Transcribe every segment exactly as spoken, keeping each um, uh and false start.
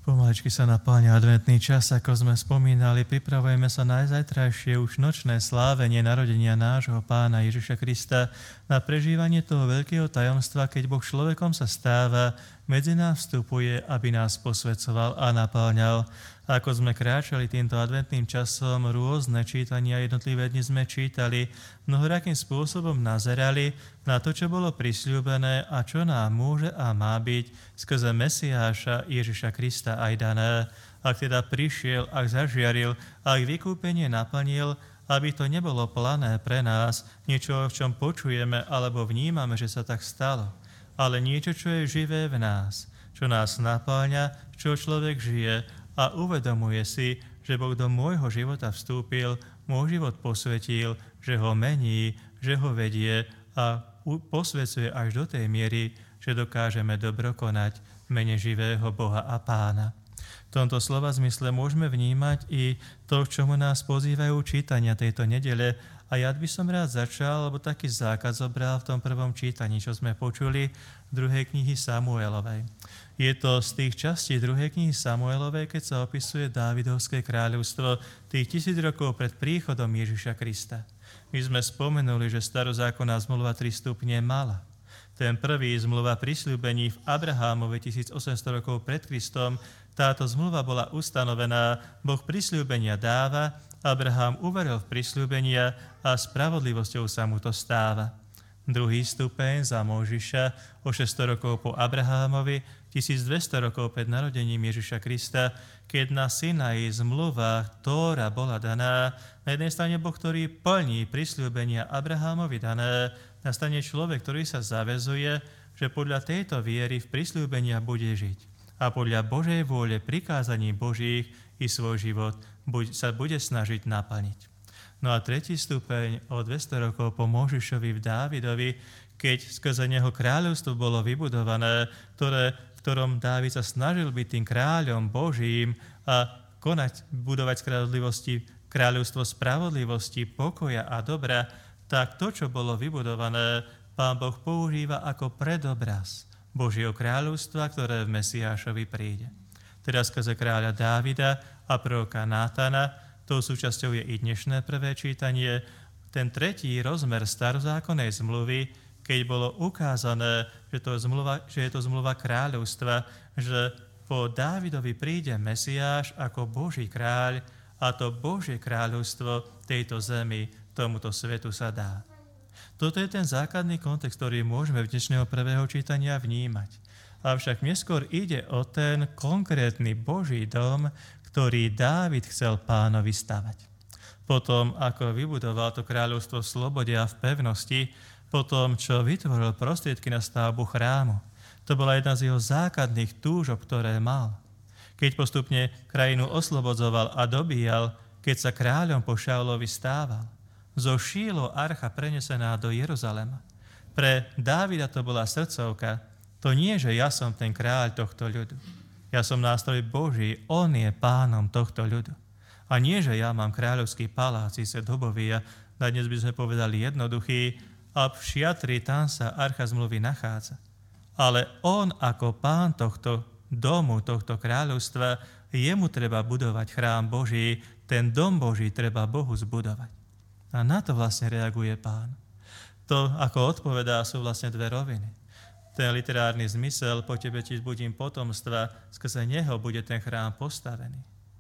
Pomaličky sa napĺňa adventný čas, ako sme spomínali, pripravujeme sa na zajtrajšie už nočné slávenie narodenia nášho Pána Ježiša Krista, na prežívanie toho veľkého tajomstva, keď Boh človekom sa stáva, medzi nás vstupuje, aby nás posväcoval a napĺňal. Ako sme kráčali týmto adventným časom, rôzne čítania jednotlivé dni sme čítali, mnohorakým spôsobom nazerali na to, čo bolo prisľúbené a čo nám môže a má byť skrze Mesiáša Ježiša Krista aj dané. Ak teda prišiel, ak zažiaril, ak vykúpenie naplnil, aby to nebolo plané pre nás, niečo, v čom počujeme alebo vnímame, že sa tak stalo, ale niečo, čo je živé v nás, čo nás napĺňa, čo človek žije, a uvedomuje si, že Boh do môjho života vstúpil, môj život posvetil, že ho mení, že ho vedie a posvecuje až do tej miery, že dokážeme dobro konať v mene živého Boha a Pána. V tomto slova zmysle môžeme vnímať i to, k čomu nás pozývajú čítania tejto nedele. A ja by som rád začal, lebo taký zákaz zobral v tom prvom čítaní, čo sme počuli v druhej knihy Samuelovej. Je to z tých častí druhej knihy Samuelovej, keď sa opisuje Dávidovské kráľovstvo tých tisíc rokov pred príchodom Ježiša Krista. My sme spomenuli, že starozákonná zmluva tri stupne mala. Ten prvý, zmluva prisľúbení v Abrahámovi tisícosemsto rokov pred Kristom, táto zmluva bola ustanovená, Boh prisľúbenia dáva, Abraham uveril v prisľúbenia a spravodlivosťou sa mu to stáva. Druhý stupeň za Mojžiša o šesťsto rokov po Abrahámovi, tisícdvesto rokov pred narodením Ježiša Krista, keď na Sinaji zmluva Tóra bola daná, na jednej strane Boh, ktorý plní prisľúbenia Abrahámovi dané, na strane človek, ktorý sa zaväzuje, že podľa tejto viery v prisľúbenia bude žiť a podľa Božej vôle prikázaní Božích i svoj život sa bude snažiť naplniť. No a tretí stupeň o dvesto rokov po Mojžišovi v Dávidovi, keď skrze neho kráľovstvo bolo vybudované, ktoré, v ktorom Dávid sa snažil byť tým kráľom Božím a konať, budovať spravodlivosti, kráľovstvo spravodlivosti, pokoja a dobra, tak to, čo bolo vybudované, Pán Boh používa ako predobraz Božieho kráľovstva, ktoré v Mesiášovi príde. Teraz skrze kráľa Dávida a proroka Nátana, tou súčasťou je i dnešné prvé čítanie, ten tretí rozmer starozákonnej zmluvy, keď bolo ukázané, že, to je zmluva, že je to zmluva kráľovstva, že po Dávidovi príde Mesiáš ako Boží kráľ a to Božie kráľovstvo tejto zemi tomuto svetu sa dá. Toto je ten základný kontext, ktorý môžeme v dnešného prvého čítania vnímať. Avšak neskôr ide o ten konkrétny Boží dom, ktorý Dávid chcel Pánovi stavať. Potom, ako vybudoval to kráľovstvo v slobode a v pevnosti, potom, čo vytvoril prostriedky na stavbu chrámu, to bola jedna z jeho základných túžob, ktoré mal. Keď postupne krajinu oslobodzoval a dobíjal, keď sa kráľom po Šaulovi stával, zo Šílo archa prenesená do Jeruzalema. Pre Dávida to bola srdcovka. To nie, že ja som ten kráľ tohto ľudu. Ja som nástroj Boží, on je pánom tohto ľudu. A nie, že ja mám kráľovský palác, Svet Hubový, a dnes by sme povedali jednoduchý, a v šiatri tam sa archa zmluvy nachádza. Ale on ako pán tohto domu, tohto kráľovstva, jemu treba budovať chrám Boží, ten dom Boží treba Bohu zbudovať. A na to vlastne reaguje Pán. To, ako odpovedá, sú vlastne dve roviny. Ten literárny zmysel, po tebe ti zbudím potomstva, skrze neho bude ten chrám postavený.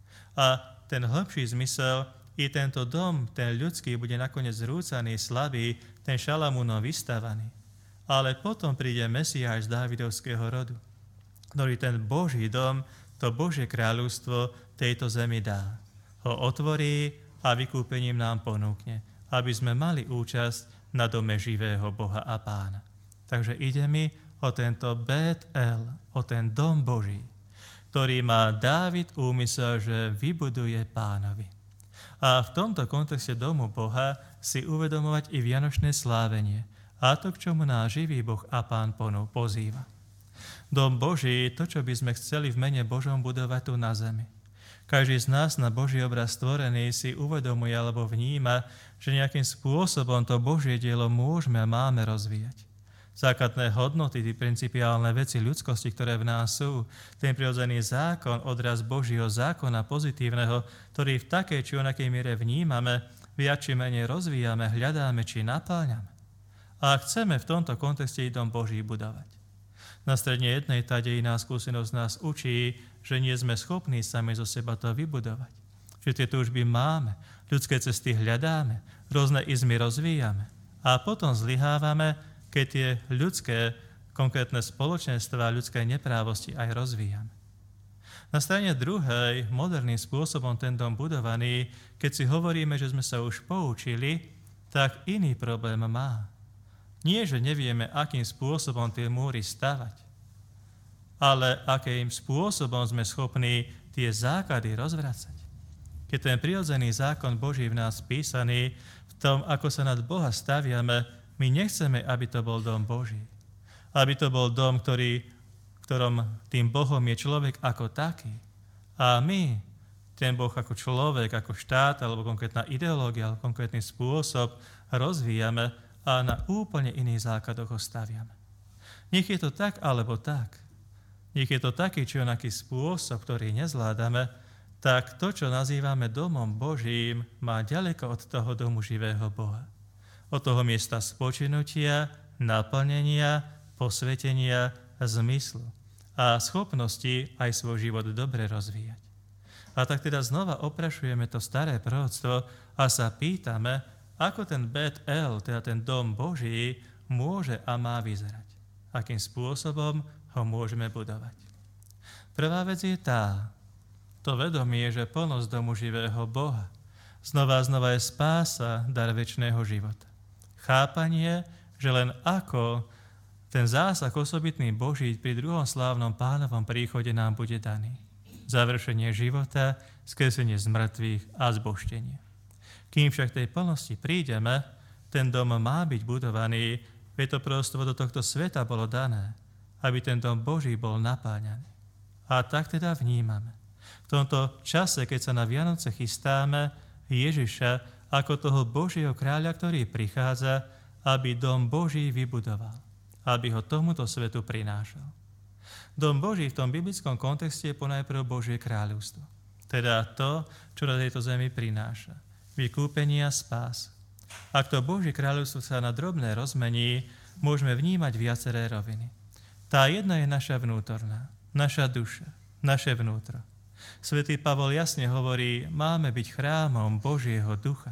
A ten hlbší zmysel, i tento dom, ten ľudský, bude nakoniec zrúcaný, slabý, ten Šalamúnom vystavaný. Ale potom príde Mesiáš z Dávidovského rodu, ktorý ten Boží dom, to Božie kráľovstvo tejto zemi dá. Ho otvorí a vykúpením nám ponúkne, aby sme mali účasť na dome živého Boha a Pána. Takže ide mi o tento Bet-El, o ten dom Boží, ktorý má Dávid úmysel, že vybuduje Pánovi. A v tomto kontexte domu Boha si uvedomovať i vianočné slávenie, a to, k čomu náš živý Boh a Pán Ponu pozýva. Dom Boží, to, čo by sme chceli v mene Božom budovať tu na zemi. Každý z nás na Boží obraz stvorený si uvedomuje alebo vníma, že nejakým spôsobom to Božie dielo môžeme a máme rozvíjať. základné hodnoty, tie principiálne veci ľudskosti, ktoré v nás sú, ten prirodzený zákon, odraz Božieho zákona pozitívneho, ktorý v takej či onakej miere vnímame, viac či menej rozvíjame, hľadáme či napáľame. A chceme v tomto kontexte i dom Boží budovať. Na stredne jednej tá dejinná skúsenosť nás učí, že nie sme schopní sami zo seba to vybudovať. Že tie túžby máme, ľudské cesty hľadáme, rôzne izmy rozvíjame a potom zlyhávame, keď tie ľudské, konkrétne spoločenstva, ľudské neprávosti aj rozvíjame. Na strane druhej, moderným spôsobom ten dom budovaný, keď si hovoríme, že sme sa už poučili, tak iný problém má. Nie, že nevieme, akým spôsobom tie múry stavať, ale akým spôsobom sme schopní tie základy rozvracať. Keď ten prirodzený zákon Boží v nás písaný, v tom, ako sa nad Boha staviame, my nechceme, aby to bol dom Boží. Aby to bol dom, ktorý, ktorom tým Bohom je človek ako taký. A my, ten Boh ako človek, ako štát, alebo konkrétna ideológia, alebo konkrétny spôsob rozvíjame a na úplne iných základoch ho staviame. Nech je to tak, alebo tak. Nech je to taký, či onaký spôsob, ktorý nezvládame, tak to, čo nazývame domom Božím, má ďaleko od toho domu živého Boha. Od toho miesta spočinutia, naplnenia, posvetenia, zmyslu a schopnosti aj svoj život dobre rozvíjať. A tak teda znova oprašujeme to staré proroctvo a sa pýtame, ako ten Bet El, teda ten dom Boží, môže a má vyzerať. Akým spôsobom ho môžeme budovať. Prvá vec je tá, to vedomie, že plnosť domu živého Boha. Znova a znova je spása, dar večného života. Chápanie, že len ako ten zásah osobitný Boží pri druhom slávnom Pánovom príchode nám bude daný. Završenie života, skresenie z mŕtvych a zbožtenie. Kým však tej plnosti prídeme, ten dom má byť budovaný, preto prosto do tohto sveta bolo dané, aby ten dom Boží bol napáňaný. A tak teda vnímame. V tomto čase, keď sa na Vianoce chystáme, Ježiša ako toho Božieho kráľa, ktorý prichádza, aby dom Boží vybudoval, aby ho tomuto svetu prinášal. Dom Boží v tom biblickom kontexte je ponajprv Božie kráľovstvo. Teda to, čo na tejto zemi prináša. Vykúpenie a spás. Ak to Božie kráľovstvo sa na drobné rozmení, môžeme vnímať viaceré roviny. Tá jedna je naša vnútorná, naša duša, naše vnútro. Svätý Pavol jasne hovorí, máme byť chrámom Božieho ducha.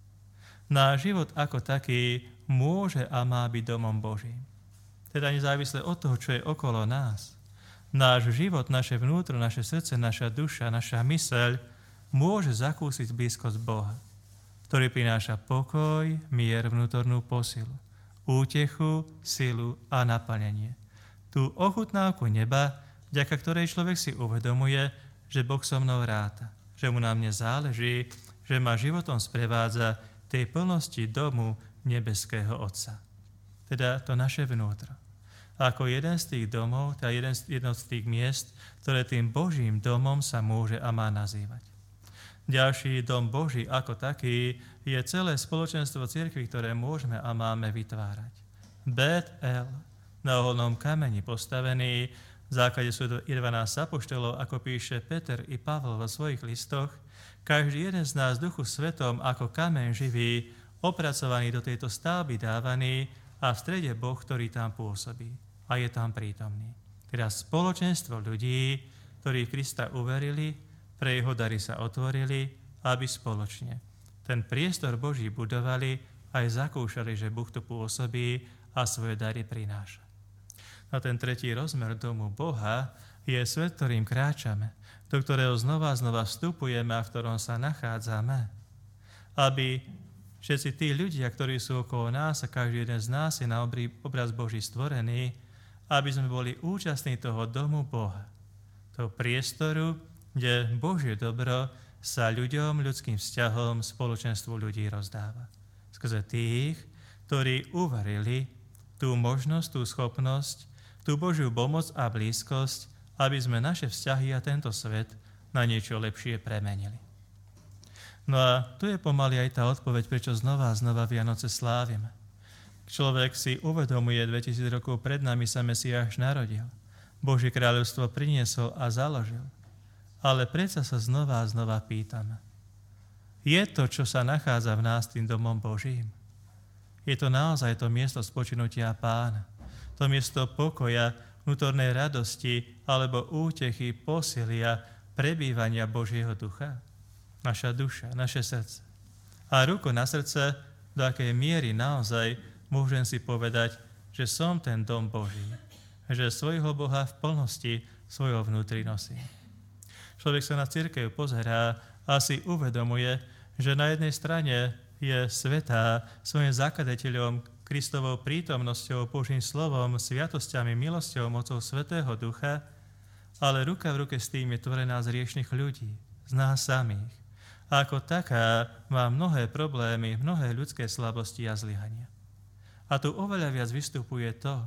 Náš život ako taký môže a má byť domom Božím. Teda nezávisle od toho, čo je okolo nás. Náš život, naše vnútro, naše srdce, naša duša, naša myseľ môže zakúsiť blízkosť Boha, ktorý prináša pokoj, mier, vnútornú posilu, útechu, silu a naplnenie. Tú ochutnávku neba, vďaka ktorej človek si uvedomuje, že Boh so mnou ráta, že mu na mne záleží, že ma životom sprevádza tej plnosti domu nebeského Otca. Teda to naše vnútro. A ako jeden z tých domov, teda jeden z, jedno z tých miest, ktoré tým Božím domom sa môže a má nazývať. Ďalší dom Boží ako taký je celé spoločenstvo cirkvi, ktoré môžeme a máme vytvárať. Bet El, na oholnom kameni postavený, v základe sú to jedenásť apoštolov, ako píše Peter i Pavol vo svojich listoch, každý jeden z nás v duchu svetom ako kameň živý, opracovaný do tejto stavby dávaný a v strede Boh, ktorý tam pôsobí a je tam prítomný. Teda spoločenstvo ľudí, ktorí Krista uverili, pre jeho dary sa otvorili, aby spoločne ten priestor Boží budovali aj zakúšali, že Boh tu pôsobí a svoje dary prináša. A ten tretí rozmer domu Boha je svet, ktorým kráčame, do ktorého znova a znova vstupujeme a v ktorom sa nachádzame. Aby všetci tí ľudia, ktorí sú okolo nás a každý jeden z nás je na obraz Boží stvorený, aby sme boli účastní toho domu Boha, toho priestoru, kde Božie dobro sa ľuďom, ľudským vzťahom, spoločenstvu ľudí rozdáva. Skrze tých, ktorí uverili tú možnosť, tú schopnosť, tú Božiu pomoc a blízkosť, aby sme naše vzťahy a tento svet na niečo lepšie premenili. No a tu je pomaly aj tá odpoveď, prečo znova a znova Vianoce slávime. Človek si uvedomuje, dvetisíc rokov pred nami sa Mesiáš narodil. Božie kráľovstvo priniesol a založil. Ale predsa sa znova a znova pýtame. Je to, čo sa nachádza v nás, tým domom Božím? Je to naozaj to miesto spočinutia Pána? To miesto pokoja, vnútornej radosti alebo útechy, posilia, prebývania Božieho ducha? Naša duša, naše srdce. A ruku na srdce, do akej miery naozaj môžem si povedať, že som ten dom Boží, že svojho Boha v plnosti svojho vnútri nosím. Človek sa na cirkev pozerá a si uvedomuje, že na jednej strane je svätá svojim zakladateľom, Kristovou prítomnosťou, Božím slovom, sviatosťami, milosťou, mocou Svätého Ducha, ale ruka v ruke s tým je tvorená z hriešnych ľudí, z nás samých. A ako taká má mnohé problémy, mnohé ľudské slabosti a zlyhania. A tu oveľa viac vystupuje to,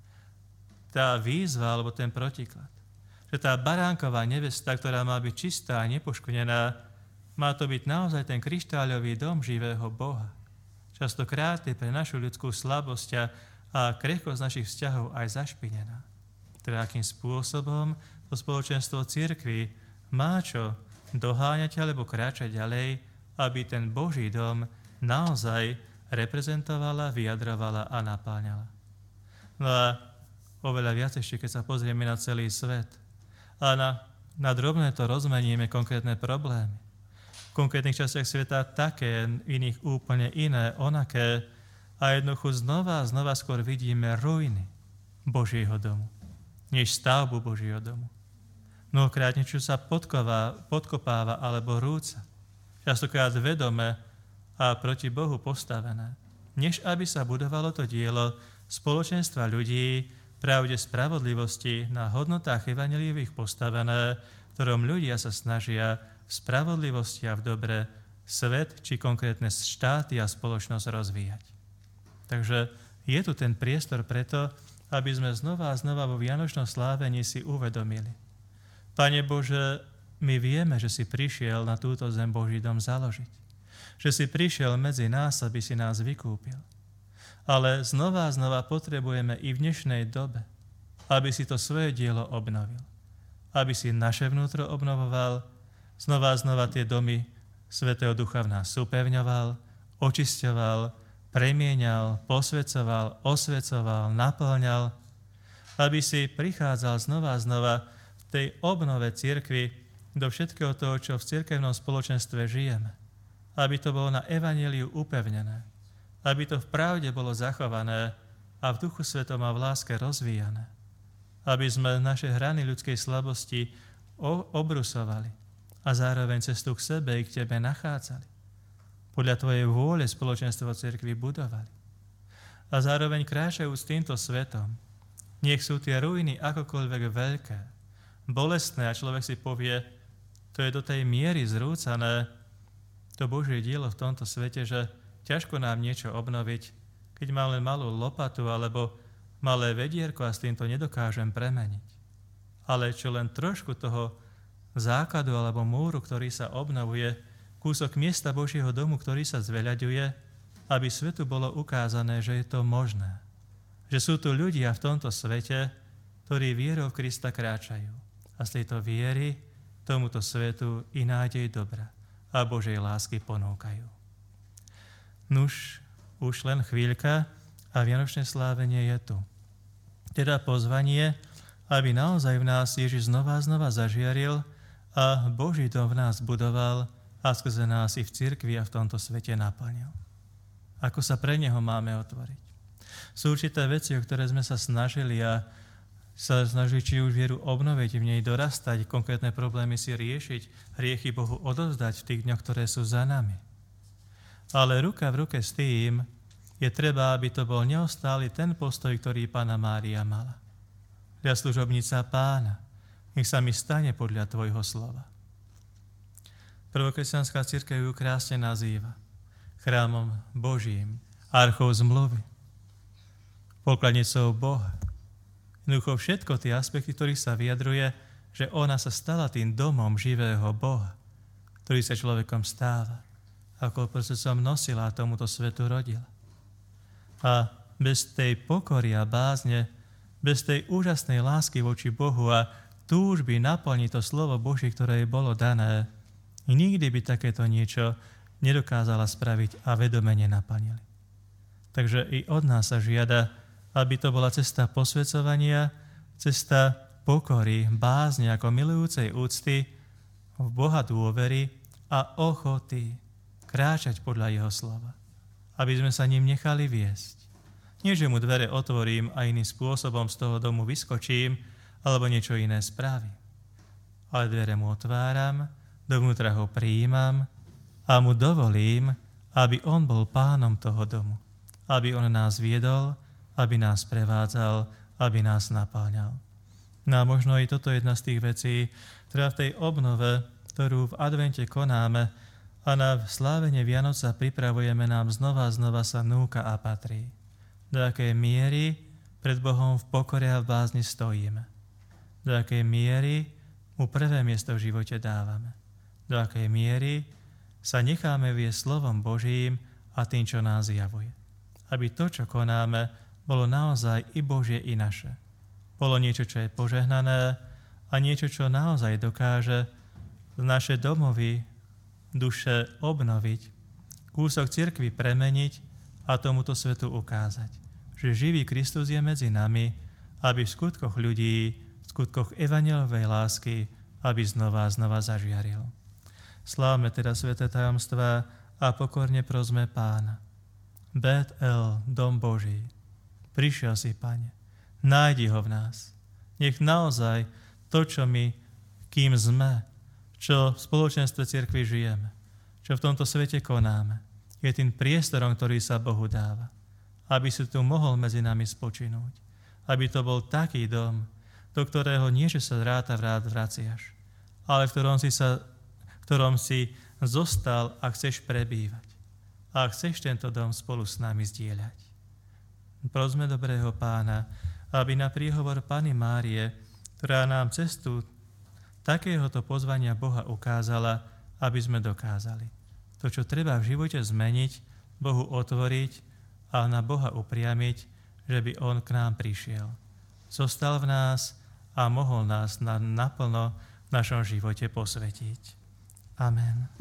tá výzva alebo ten protiklad, že tá baránková nevesta, ktorá má byť čistá a nepoškvrnená, má to byť naozaj ten kryštáľový dom živého Boha. Častokrát je pre našu ľudskú slabosť a krehkosť našich vzťahov aj zašpinená. Teda akým spôsobom to spoločenstvo cirkvi má čo doháňať alebo kráčať ďalej, aby ten Boží dom naozaj reprezentovala, vyjadrovala a napáňala. No a oveľa viac ešte, keď sa pozrieme na celý svet a na, na drobné to rozmeníme konkrétne problémy. V konkrétnych častiach sveta také, iných úplne iné, onaké a jednoducho znova a znova skôr vidíme ruiny Božieho domu, než stavbu Božieho domu. Mnohokrát niečo sa podková, podkopáva alebo rúca, častokrát vedome a proti Bohu postavené, než aby sa budovalo to dielo spoločenstva ľudí, pravde spravodlivosti na hodnotách evanjeliových postavené, ktorom ľudia sa snažia v spravodlivosti a v dobre svet či konkrétne štáty a spoločnosť rozvíjať. Takže je tu ten priestor preto, aby sme znova a znova vo vianočnom slávení si uvedomili. Pane Bože, my vieme, že si prišiel na túto zem Boží dom založiť. Že si prišiel medzi nás, aby si nás vykúpil. Ale znova a znova potrebujeme i v dnešnej dobe, aby si to svoje dielo obnovil. Aby si naše vnútro obnovoval, znova a znova tie domy Svätého Ducha v nás supevňoval, očisťoval, premieňal, posvedcoval, osvedcoval, naplňal, aby si prichádzal znova a znova v tej obnove cirkvi do všetkého toho, čo v cirkevnom spoločenstve žijeme. Aby to bolo na evanjeliu upevnené. Aby to v pravde bolo zachované a v Duchu Svetom a v láske rozvíjané. Aby sme naše hrany ľudskej slabosti obrusovali a zároveň cestu k sebe i k Tebe nachádzali. Podľa Tvojej vôle spoločenstvo cirkvi budovali. A zároveň kráčajú s týmto svetom. Nech sú tie ruiny akokoľvek veľké, bolestné a človek si povie, to je do tej miery zrúcané, to Božie dielo v tomto svete, že ťažko nám niečo obnoviť, keď mám len malú lopatu alebo malé vedierko a s týmto nedokážem premeniť. Ale čo len trošku toho základu alebo múru, ktorý sa obnovuje, kúsok miesta Božieho domu, ktorý sa zveľaďuje, aby svetu bolo ukázané, že je to možné. Že sú tu ľudia v tomto svete, ktorí vierou v Krista kráčajú. A z tejto viery tomuto svetu i nádej dobra a Božej lásky ponúkajú. Nuž, už len chvíľka a vianočné slávenie je tu. Teda pozvanie, aby naozaj v nás Ježiš znova a znova zažiaril a Boží dom v nás budoval a skrze nás i v cirkvi a v tomto svete naplnil. Ako sa pre Neho máme otvoriť? Sú určité veci, o ktoré sme sa snažili a sa snažili či už vieru obnoviť, v nej dorastať, konkrétne problémy si riešiť, hriechy Bohu odovzdať v tých dňoch, ktoré sú za nami. Ale ruka v ruke s tým je treba, aby to bol neustály ten postoj, ktorý Panna Mária mala. Ja služobnica Pána, nech sa mi stane podľa Tvojho slova. Prvokresťanská cirkev ju krásne nazýva chrámom Božím, archou zmluvy, pokladnicou Boha. Jednoducho všetko tie aspekty, ktorých sa vyjadruje, že ona sa stala tým domom živého Boha, ktorý sa človekom stáva, ako procesom nosila a tomuto svetu rodila. A bez tej pokory a bázne, bez tej úžasnej lásky voči Bohu a túžby naplniť to slovo Božie, ktoré jej bolo dané, nikdy by takéto niečo nedokázala spraviť a vedome nenaplnili. Takže i od nás sa žiada, aby to bola cesta posväcovania, cesta pokory, bázne ako milujúcej úcty, v Boha dôvery a ochoty kráčať podľa jeho slova. Aby sme sa ním nechali viesť. Nie, že mu dvere otvorím a iným spôsobom z toho domu vyskočím, alebo niečo iné spravím. Ale dvere mu otváram, dovnútra ho prijímam a mu dovolím, aby on bol pánom toho domu. Aby on nás viedol, aby nás prevádzal, aby nás napáňal. No a možno i toto je jedna z tých vecí, ktorá v tej obnove, ktorú v advente konáme a na slávenie Vianoca pripravujeme, nám znova a znova sa núka a patrí. Do akej miery pred Bohom v pokore a v bázni stojíme. Do akej miery mu prvé miesto v živote dávame. Do akej miery sa necháme viesť slovom Božím a tým, čo nás javuje. Aby to, čo konáme, bolo naozaj i Božie, i naše. Bolo niečo, čo je požehnané a niečo, čo naozaj dokáže naše domovy, duše obnoviť, kúsok cirkvi premeniť a tomuto svetu ukázať, že živý Kristus je medzi nami, aby v skutkoch ľudí, v skutkoch evanjelovej lásky, aby znova a znova zažiaril. Slávme teda sväté tajomstvá a pokorne prosme Pána. Bet El, dom Boží, prišiel si, Pane, nájdi ho v nás. Nech naozaj to, čo my, kým sme, čo v spoločenstve cirkvi žijeme, čo v tomto svete konáme, je tým priestorom, ktorý sa Bohu dáva. Aby si tu mohol medzi nami spočinúť. Aby to bol taký dom, do ktorého nie, že sa ráta rád vraciaš, ale v ktorom si, sa, v ktorom si zostal a chceš prebývať. A chceš tento dom spolu s nami zdieľať. Prosme dobrého Pána, aby na príhovor Panny Márie, ktorá nám cestu takéhoto pozvania Boha ukázala, aby sme dokázali. To, čo treba v živote zmeniť, Bohu otvoriť a na Boha upriamiť, že by On k nám prišiel. Zostal v nás a mohol nás naplno v našom živote posvetiť. Amen.